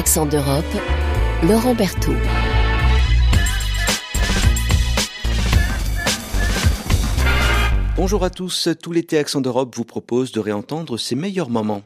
Accent d'Europe, Laurent Berthoud. Bonjour à tous, tout l'été Accent d'Europe vous propose de réentendre ses meilleurs moments.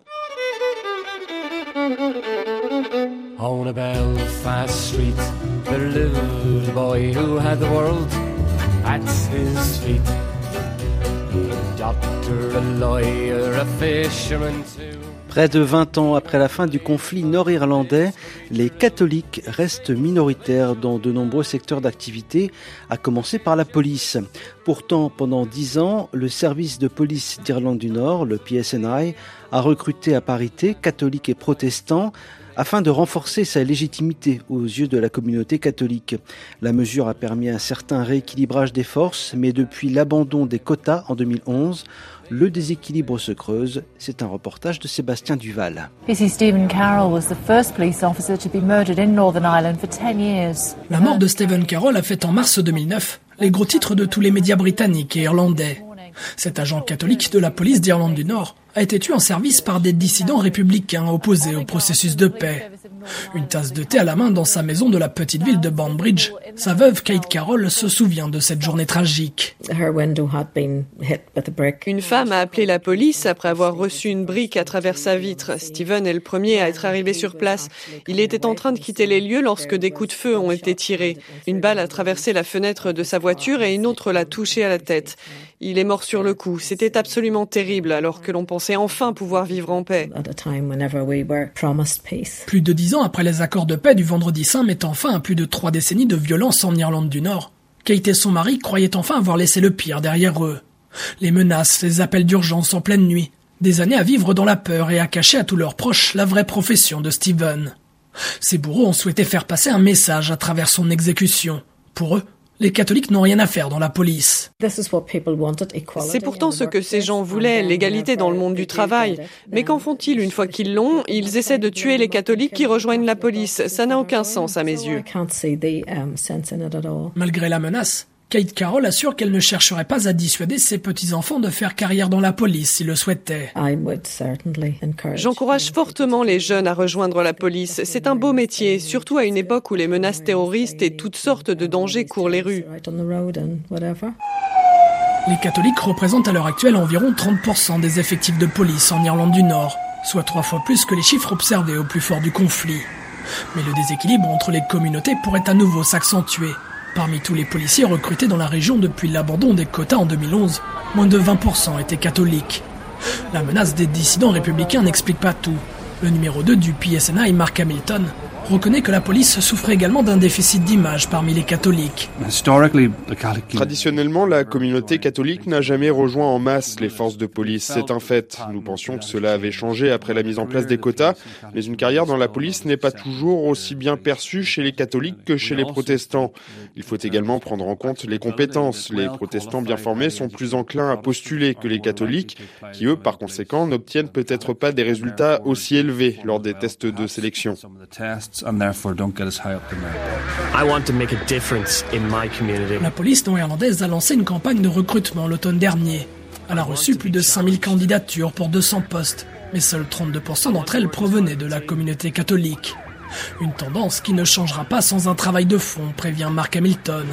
On a Belfast street, there lived a boy who had the world at his feet. A doctor, a lawyer, a fisherman too. Près de 20 ans après la fin du conflit nord-irlandais, les catholiques restent minoritaires dans de nombreux secteurs d'activité, à commencer par la police. Pourtant, pendant 10 ans, le service de police d'Irlande du Nord, le PSNI, a recruté à parité catholiques et protestants afin de renforcer sa légitimité aux yeux de la communauté catholique. La mesure a permis un certain rééquilibrage des forces, mais depuis l'abandon des quotas en 2011, le déséquilibre se creuse. C'est un reportage de Sébastien Duval. PC Stephen Carroll was the first police officer to be murdered in Northern Ireland for 10 years. La mort de Stephen Carroll a fait en mars 2009 les gros titres de tous les médias britanniques et irlandais. Cet agent catholique de la police d'Irlande du Nord a été tué en service par des dissidents républicains opposés au processus de paix. Une tasse de thé à la main dans sa maison de la petite ville de Banbridge, sa veuve Kate Carroll se souvient de cette journée tragique. Une femme a appelé la police après avoir reçu une brique à travers sa vitre. Stephen est le premier à être arrivé sur place. Il était en train de quitter les lieux lorsque des coups de feu ont été tirés. Une balle a traversé la fenêtre de sa voiture et une autre l'a touché à la tête. Il est mort sur le coup. C'était absolument terrible alors que l'on pensait enfin pouvoir vivre en paix. Plus de 10 ans après les accords de paix du Vendredi Saint mettant fin à plus de 3 décennies de violence en Irlande du Nord, Kate et son mari croyaient enfin avoir laissé le pire derrière eux. Les menaces, les appels d'urgence en pleine nuit, des années à vivre dans la peur et à cacher à tous leurs proches la vraie profession de Stephen. Ses bourreaux ont souhaité faire passer un message à travers son exécution. Pour eux, les catholiques n'ont rien à faire dans la police. C'est pourtant ce que ces gens voulaient, l'égalité dans le monde du travail. Mais qu'en font-ils une fois qu'ils l'ont ? Ils essaient de tuer les catholiques qui rejoignent la police. Ça n'a aucun sens à mes yeux. Malgré la menace, Kate Carroll assure qu'elle ne chercherait pas à dissuader ses petits-enfants de faire carrière dans la police s'ils le souhaitaient. J'encourage fortement les jeunes à rejoindre la police. C'est un beau métier, surtout à une époque où les menaces terroristes et toutes sortes de dangers courent les rues. Les catholiques représentent à l'heure actuelle environ 30% des effectifs de police en Irlande du Nord, soit 3 fois plus que les chiffres observés au plus fort du conflit. Mais le déséquilibre entre les communautés pourrait à nouveau s'accentuer. Parmi tous les policiers recrutés dans la région depuis l'abandon des quotas en 2011, moins de 20% étaient catholiques. La menace des dissidents républicains n'explique pas tout. Le numéro 2 du PSNI, Mark Hamilton, reconnaît que la police souffre également d'un déficit d'image parmi les catholiques. Traditionnellement, la communauté catholique n'a jamais rejoint en masse les forces de police. C'est un fait. Nous pensions que cela avait changé après la mise en place des quotas, mais une carrière dans la police n'est pas toujours aussi bien perçue chez les catholiques que chez les protestants. Il faut également prendre en compte les compétences. Les protestants bien formés sont plus enclins à postuler que les catholiques, qui eux, par conséquent, n'obtiennent peut-être pas des résultats aussi élevés lors des tests de sélection. La police nord-irlandaise a lancé une campagne de recrutement l'automne dernier. Elle a reçu plus de 5000 candidatures pour 200 postes, mais seuls 32% d'entre elles provenaient de la communauté catholique. Une tendance qui ne changera pas sans un travail de fond, prévient Mark Hamilton.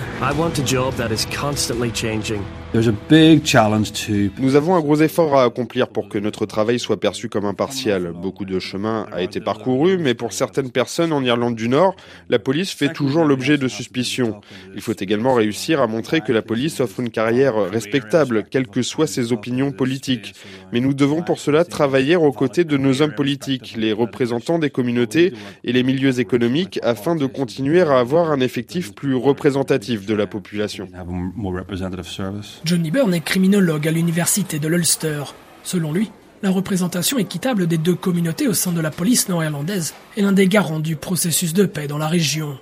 Nous avons un gros effort à accomplir pour que notre travail soit perçu comme impartial. Beaucoup de chemin a été parcouru, mais pour certaines personnes en Irlande du Nord, la police fait toujours l'objet de suspicions. Il faut également réussir à montrer que la police offre une carrière respectable, quelles que soient ses opinions politiques. Mais nous devons pour cela travailler aux côtés de nos hommes politiques, les représentants des communautés et les milieux économiques, afin de continuer à avoir un effectif plus représentatif de la population. Johnny Byrne est criminologue à l'université de l'Ulster. Selon lui, la représentation équitable des deux communautés au sein de la police nord-irlandaise est l'un des garants du processus de paix dans la région.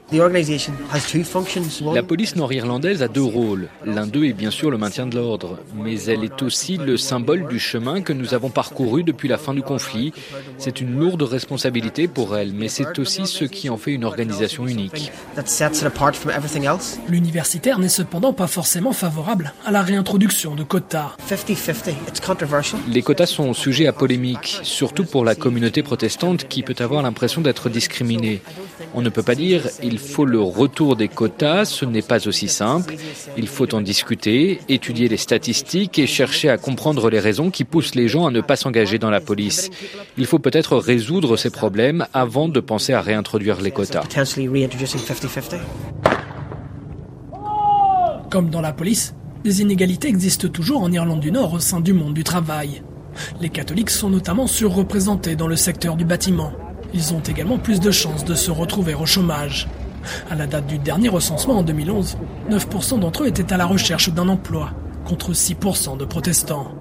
La police nord-irlandaise a 2 rôles. L'un d'eux est bien sûr le maintien de l'ordre, mais elle est aussi le symbole du chemin que nous avons parcouru depuis la fin du conflit. C'est une lourde responsabilité pour elle, mais c'est aussi ce qui en fait une organisation unique. L'universitaire n'est cependant pas forcément favorable à la réintroduction de quotas. Les quotas sont sujet à polémique, surtout pour la communauté protestante qui peut avoir l'impression d'être discriminée. On ne peut pas dire « il faut le retour des quotas », ce n'est pas aussi simple. Il faut en discuter, étudier les statistiques et chercher à comprendre les raisons qui poussent les gens à ne pas s'engager dans la police. Il faut peut-être résoudre ces problèmes avant de penser à réintroduire les quotas. Comme dans la police, des inégalités existent toujours en Irlande du Nord au sein du monde du travail. Les catholiques sont notamment surreprésentés dans le secteur du bâtiment. Ils ont également plus de chances de se retrouver au chômage. À la date du dernier recensement en 2011, 9% d'entre eux étaient à la recherche d'un emploi, contre 6% de protestants.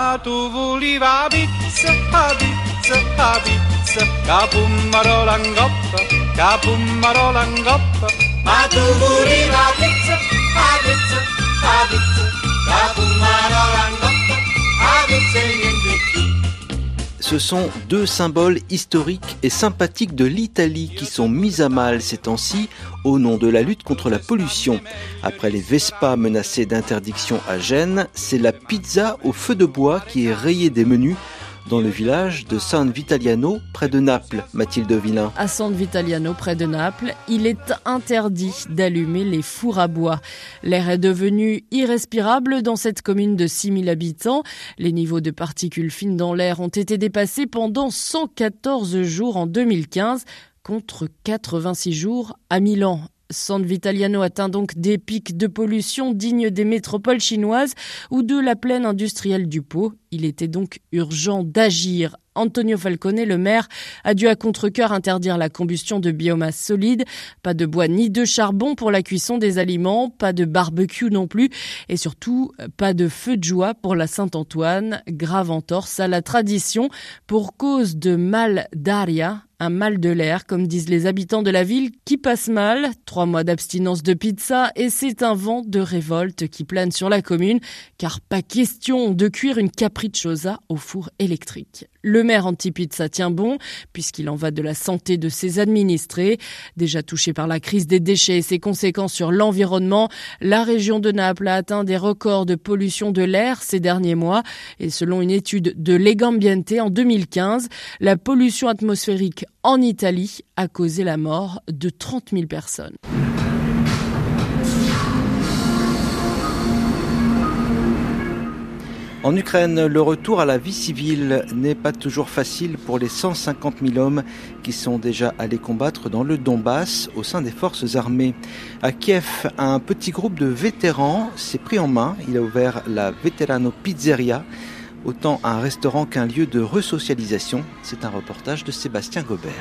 Ce sont deux symboles historiques et sympathiques de l'Italie qui sont mis à mal ces temps-ci au nom de la lutte contre la pollution. Après les Vespa menacés d'interdiction à Gênes, c'est la pizza au feu de bois qui est rayée des menus dans le village de San Vitaliano, près de Naples. Mathilde Villain. À San Vitaliano, près de Naples, il est interdit d'allumer les fours à bois. L'air est devenu irrespirable dans cette commune de 6000 habitants. Les niveaux de particules fines dans l'air ont été dépassés pendant 114 jours en 2015, contre 86 jours à Milan. San Vitaliano atteint donc des pics de pollution dignes des métropoles chinoises ou de la plaine industrielle du Pau. Il était donc urgent d'agir. Antonio Falcone, le maire, a dû à contre-cœur interdire la combustion de biomasse solide. Pas de bois ni de charbon pour la cuisson des aliments, pas de barbecue non plus et surtout pas de feu de joie pour la Saint-Antoine. Grave entorse à la tradition pour cause de mal d'aria. Un mal de l'air, comme disent les habitants de la ville, qui passe mal. 3 mois d'abstinence de pizza et c'est un vent de révolte qui plane sur la commune, car pas question de cuire une capricciosa au four électrique. Le maire anti-pizza tient bon, puisqu'il en va de la santé de ses administrés. Déjà touché par la crise des déchets et ses conséquences sur l'environnement, la région de Naples a atteint des records de pollution de l'air ces derniers mois. Et selon une étude de Legambiente en 2015, la pollution atmosphérique en Italie a causé la mort de 30 000 personnes. En Ukraine, le retour à la vie civile n'est pas toujours facile pour les 150 000 hommes qui sont déjà allés combattre dans le Donbass au sein des forces armées. À Kiev, un petit groupe de vétérans s'est pris en main. Il a ouvert la Veterano Pizzeria, autant un restaurant qu'un lieu de resocialisation. C'est un reportage de Sébastien Gobert.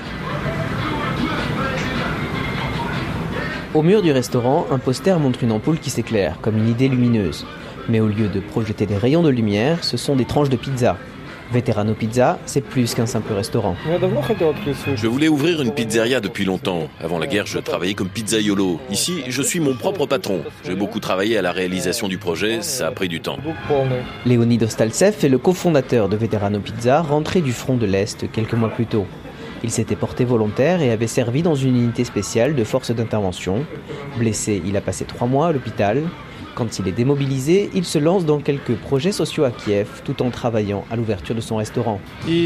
Au mur du restaurant, un poster montre une ampoule qui s'éclaire, comme une idée lumineuse. Mais au lieu de projeter des rayons de lumière, ce sont des tranches de pizza. Veterano Pizza, c'est plus qu'un simple restaurant. Je voulais ouvrir une pizzeria depuis longtemps. Avant la guerre, je travaillais comme pizzaiolo. Ici, je suis mon propre patron. J'ai beaucoup travaillé à la réalisation du projet, ça a pris du temps. Leonid Ostaltsev est le cofondateur de Veterano Pizza, rentré du front de l'Est quelques mois plus tôt. Il s'était porté volontaire et avait servi dans une unité spéciale de force d'intervention. Blessé, il a passé 3 mois à l'hôpital. Quand il est démobilisé, il se lance dans quelques projets sociaux à Kiev, tout en travaillant à l'ouverture de son restaurant.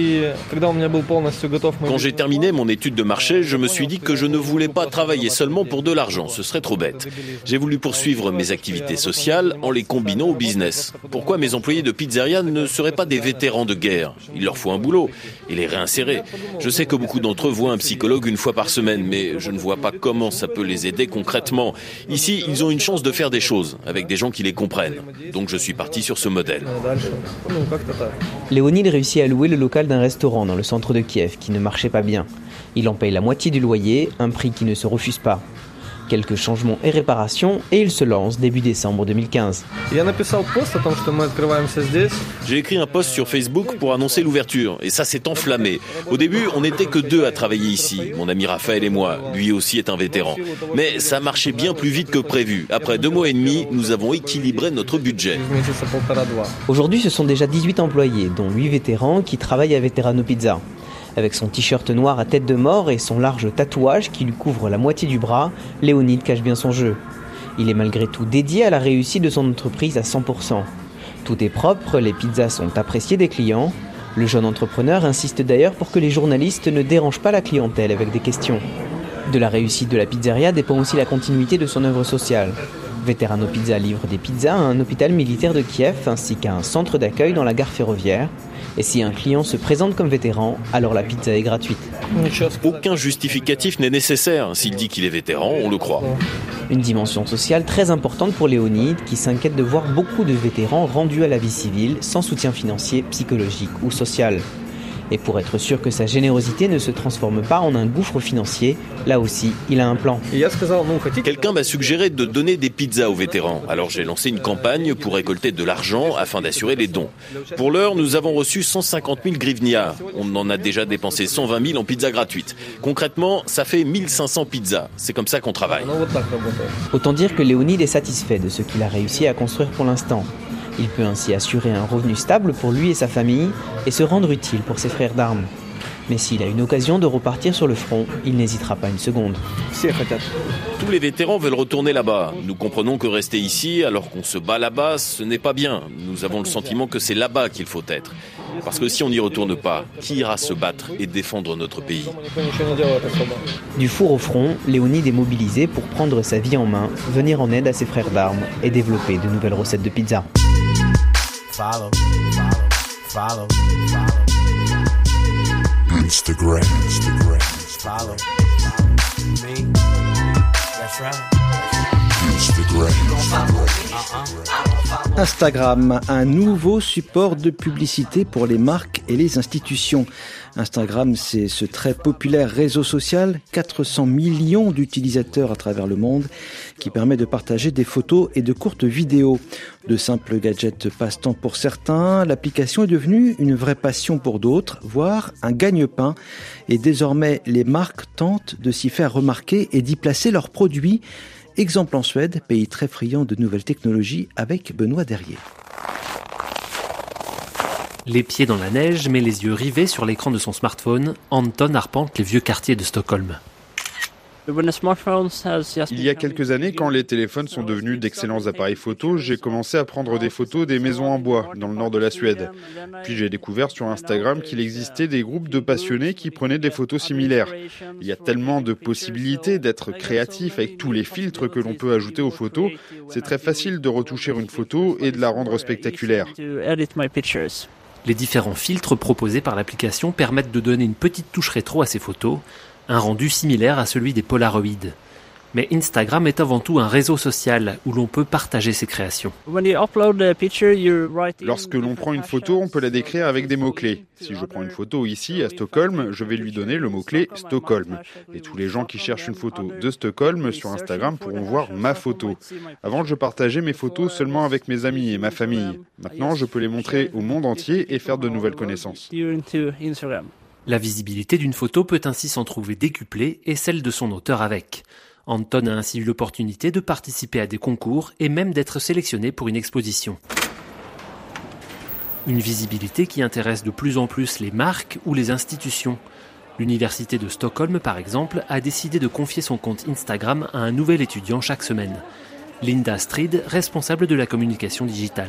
Quand j'ai terminé mon étude de marché, je me suis dit que je ne voulais pas travailler seulement pour de l'argent, ce serait trop bête. J'ai voulu poursuivre mes activités sociales en les combinant au business. Pourquoi mes employés de pizzeria ne seraient pas des vétérans de guerre ? Il leur faut un boulot et les réinsérer. Je sais que beaucoup d'entre eux voient un psychologue 1 fois par semaine, mais je ne vois pas comment ça peut les aider concrètement. Ici, ils ont une chance de faire des choses avec des gens qui les comprennent. Donc je suis parti sur ce modèle. Léonid réussit à louer le local d'un restaurant dans le centre de Kiev qui ne marchait pas bien. Il en paye la moitié du loyer, un prix qui ne se refuse pas. Quelques changements et réparations et il se lance début décembre 2015. J'ai écrit un post sur Facebook pour annoncer l'ouverture et ça s'est enflammé. Au début, on n'était que 2 à travailler ici, mon ami Raphaël et moi. Lui aussi est un vétéran. Mais ça marchait bien plus vite que prévu. Après 2 mois et demi, nous avons équilibré notre budget. Aujourd'hui, ce sont déjà 18 employés, dont 8 vétérans qui travaillent à Veterano Pizza. Avec son t-shirt noir à tête de mort et son large tatouage qui lui couvre la moitié du bras, Léonid cache bien son jeu. Il est malgré tout dédié à la réussite de son entreprise à 100%. Tout est propre, les pizzas sont appréciées des clients. Le jeune entrepreneur insiste d'ailleurs pour que les journalistes ne dérangent pas la clientèle avec des questions. De la réussite de la pizzeria dépend aussi la continuité de son œuvre sociale. Veterano Pizza livre des pizzas à un hôpital militaire de Kiev ainsi qu'à un centre d'accueil dans la gare ferroviaire. Et si un client se présente comme vétéran, alors la pizza est gratuite. Aucun justificatif n'est nécessaire. S'il dit qu'il est vétéran, on le croit. Une dimension sociale très importante pour Léonide, qui s'inquiète de voir beaucoup de vétérans rendus à la vie civile sans soutien financier, psychologique ou social. Et pour être sûr que sa générosité ne se transforme pas en un gouffre financier, là aussi, il a un plan. Quelqu'un m'a suggéré de donner des pizzas aux vétérans. Alors j'ai lancé une campagne pour récolter de l'argent afin d'assurer les dons. Pour l'heure, nous avons reçu 150 000 grivnia. On en a déjà dépensé 120 000 en pizzas gratuites. Concrètement, ça fait 1500 pizzas. C'est comme ça qu'on travaille. Autant dire que Léonide est satisfait de ce qu'il a réussi à construire pour l'instant. Il peut ainsi assurer un revenu stable pour lui et sa famille et se rendre utile pour ses frères d'armes. Mais s'il a une occasion de repartir sur le front, il n'hésitera pas une seconde. Tous les vétérans veulent retourner là-bas. Nous comprenons que rester ici, alors qu'on se bat là-bas, ce n'est pas bien. Nous avons le sentiment que c'est là-bas qu'il faut être. Parce que si on n'y retourne pas, qui ira se battre et défendre notre pays ? Du four au front, Léonide est mobilisé pour prendre sa vie en main, venir en aide à ses frères d'armes et développer de nouvelles recettes de pizza. Follow. Instagram. Follow me. That's right. Instagram, un nouveau support de publicité pour les marques et les institutions. Instagram, c'est ce très populaire réseau social, 400 millions d'utilisateurs à travers le monde, qui permet de partager des photos et de courtes vidéos. De simples gadgets passe-temps pour certains, l'application est devenue une vraie passion pour d'autres, voire un gagne-pain. Et désormais, les marques tentent de s'y faire remarquer et d'y placer leurs produits. Exemple en Suède, pays très friand de nouvelles technologies, avec Benoît Derrier. Les pieds dans la neige, mais les yeux rivés sur l'écran de son smartphone, Anton arpente les vieux quartiers de Stockholm. Il y a quelques années, quand les téléphones sont devenus d'excellents appareils photo, j'ai commencé à prendre des photos des maisons en bois, dans le nord de la Suède. Puis j'ai découvert sur Instagram qu'il existait des groupes de passionnés qui prenaient des photos similaires. Il y a tellement de possibilités d'être créatif avec tous les filtres que l'on peut ajouter aux photos. C'est très facile de retoucher une photo et de la rendre spectaculaire. Les différents filtres proposés par l'application permettent de donner une petite touche rétro à ces photos, un rendu similaire à celui des Polaroids. Mais Instagram est avant tout un réseau social où l'on peut partager ses créations. Lorsque l'on prend une photo, on peut la décrire avec des mots-clés. Si je prends une photo ici, à Stockholm, je vais lui donner le mot-clé Stockholm. Et tous les gens qui cherchent une photo de Stockholm sur Instagram pourront voir ma photo. Avant, je partageais mes photos seulement avec mes amis et ma famille. Maintenant, je peux les montrer au monde entier et faire de nouvelles connaissances. La visibilité d'une photo peut ainsi s'en trouver décuplée et celle de son auteur avec. Anton a ainsi eu l'opportunité de participer à des concours et même d'être sélectionné pour une exposition. Une visibilité qui intéresse de plus en plus les marques ou les institutions. L'université de Stockholm, par exemple, a décidé de confier son compte Instagram à un nouvel étudiant chaque semaine. Linda Strid, responsable de la communication digitale.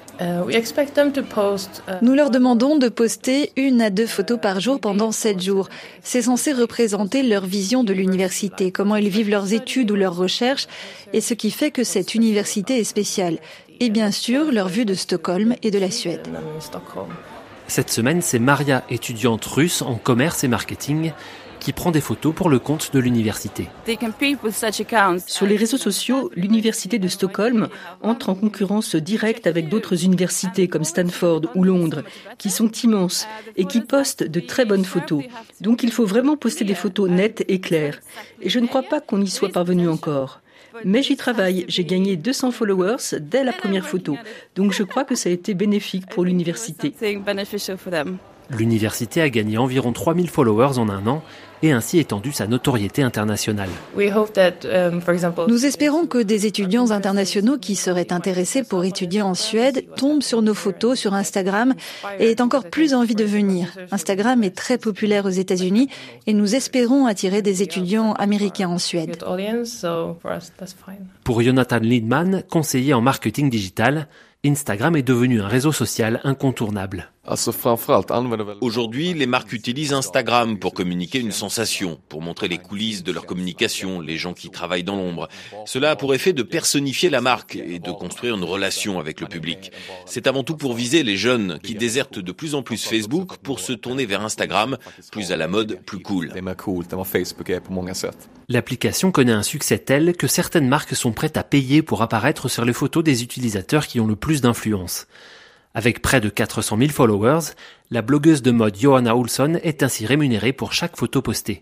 Nous leur demandons de poster 1 à 2 photos par jour pendant 7 jours. C'est censé représenter leur vision de l'université, comment ils vivent leurs études ou leurs recherches, et ce qui fait que cette université est spéciale. Et bien sûr, leur vue de Stockholm et de la Suède. Cette semaine, c'est Maria, étudiante russe en commerce et marketing, qui prend des photos pour le compte de l'université. Sur les réseaux sociaux, l'université de Stockholm entre en concurrence directe avec d'autres universités comme Stanford ou Londres, qui sont immenses et qui postent de très bonnes photos. Donc il faut vraiment poster des photos nettes et claires. Et je ne crois pas qu'on y soit parvenu encore. Mais j'y travaille, j'ai gagné 200 followers dès la première photo. Donc je crois que ça a été bénéfique pour l'université. L'université a gagné environ 3000 followers en un an et ainsi étendu sa notoriété internationale. Nous espérons que des étudiants internationaux qui seraient intéressés pour étudier en Suède tombent sur nos photos sur Instagram et aient encore plus envie de venir. Instagram est très populaire aux États-Unis et nous espérons attirer des étudiants américains en Suède. Pour Jonathan Lindman, conseiller en marketing digital, Instagram est devenu un réseau social incontournable. Aujourd'hui, les marques utilisent Instagram pour communiquer une sensation, pour montrer les coulisses de leur communication, les gens qui travaillent dans l'ombre. Cela a pour effet de personnifier la marque et de construire une relation avec le public. C'est avant tout pour viser les jeunes qui désertent de plus en plus Facebook pour se tourner vers Instagram, plus à la mode, plus cool. L'application connaît un succès tel que certaines marques sont prêtes à payer pour apparaître sur les photos des utilisateurs qui ont le plus d'influence. Avec près de 400 000 followers, la blogueuse de mode Johanna Olsson est ainsi rémunérée pour chaque photo postée.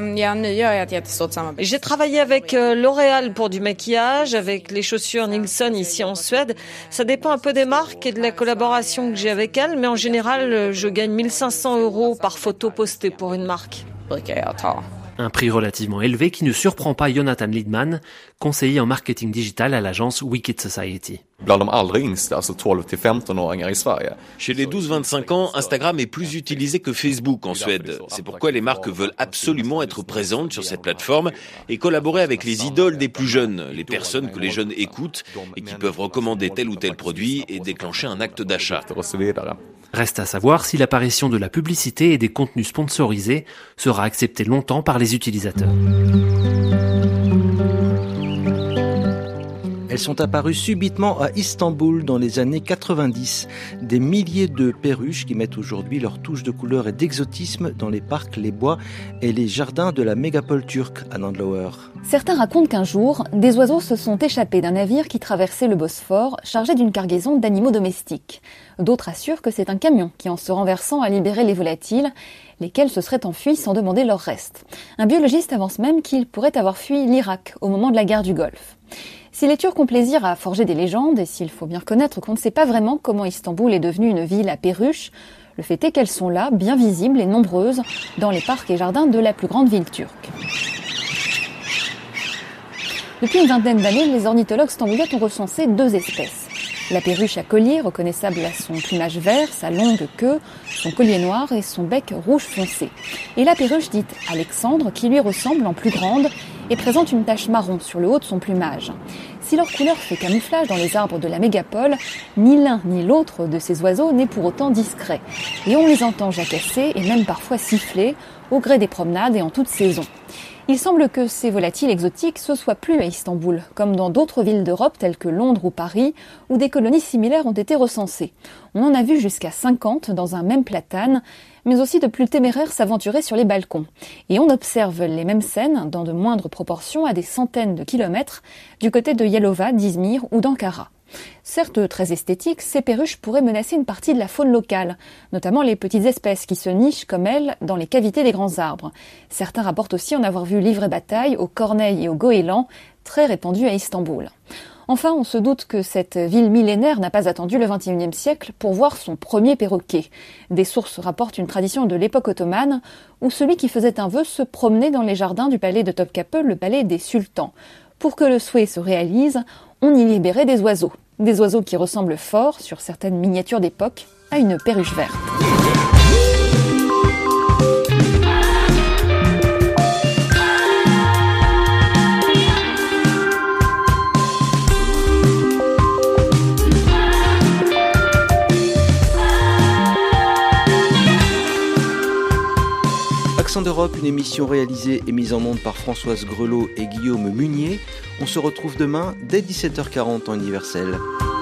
J'ai travaillé avec L'Oréal pour du maquillage, avec les chaussures Nilsson ici en Suède. Ça dépend un peu des marques et de la collaboration que j'ai avec elles, mais en général, je gagne 1 500 € par photo postée pour une marque. Un prix relativement élevé qui ne surprend pas Jonathan Lidman, conseiller en marketing digital à l'agence Wicked Society. Chez les 12-25 ans, Instagram est plus utilisé que Facebook en Suède. C'est pourquoi les marques veulent absolument être présentes sur cette plateforme et collaborer avec les idoles des plus jeunes, les personnes que les jeunes écoutent et qui peuvent recommander tel ou tel produit et déclencher un acte d'achat. Reste à savoir si l'apparition de la publicité et des contenus sponsorisés sera acceptée longtemps par les utilisateurs. Elles sont apparues subitement à Istanbul dans les années 90. Des milliers de perruches qui mettent aujourd'hui leur touche de couleur et d'exotisme dans les parcs, les bois et les jardins de la mégapole turque à Nandlauer. Certains racontent qu'un jour, des oiseaux se sont échappés d'un navire qui traversait le Bosphore, chargé d'une cargaison d'animaux domestiques. D'autres assurent que c'est un camion qui, en se renversant, a libéré les volatiles, lesquels se seraient enfuis sans demander leur reste. Un biologiste avance même qu'ils pourraient avoir fui l'Irak au moment de la guerre du Golfe. Si les Turcs ont plaisir à forger des légendes, et s'il faut bien reconnaître qu'on ne sait pas vraiment comment Istanbul est devenue une ville à perruches, le fait est qu'elles sont là, bien visibles et nombreuses, dans les parcs et jardins de la plus grande ville turque. Depuis une vingtaine d'années, les ornithologues stambouliotes ont recensé 2 espèces. La perruche à collier, reconnaissable à son plumage vert, sa longue queue, son collier noir et son bec rouge foncé. Et la perruche dite Alexandre, qui lui ressemble en plus grande et présente une tache marron sur le haut de son plumage. Si leur couleur fait camouflage dans les arbres de la mégapole, ni l'un ni l'autre de ces oiseaux n'est pour autant discret. Et on les entend jacasser et même parfois siffler au gré des promenades et en toute saison. Il semble que ces volatiles exotiques se soient plus à Istanbul, comme dans d'autres villes d'Europe telles que Londres ou Paris, où des colonies similaires ont été recensées. On en a vu jusqu'à 50 dans un même platane, mais aussi de plus téméraires s'aventurer sur les balcons. Et on observe les mêmes scènes, dans de moindres proportions, à des centaines de kilomètres, du côté de Yalova, d'Izmir ou d'Ankara. Certes très esthétiques, ces perruches pourraient menacer une partie de la faune locale, notamment les petites espèces qui se nichent comme elles dans les cavités des grands arbres. Certains rapportent aussi en avoir vu livrer bataille aux corneilles et aux goélands, très répandus à Istanbul. Enfin, on se doute que cette ville millénaire n'a pas attendu le XXIe siècle pour voir son premier perroquet. Des sources rapportent une tradition de l'époque ottomane où celui qui faisait un vœu se promenait dans les jardins du palais de Topkapı, le palais des sultans. Pour que le souhait se réalise, on y libérait des oiseaux. Des oiseaux qui ressemblent fort, sur certaines miniatures d'époque, à une perruche verte. Accent d'Europe, une émission réalisée et mise en onde par Françoise Grelot et Guillaume Munier. On se retrouve demain dès 17h40 en universel.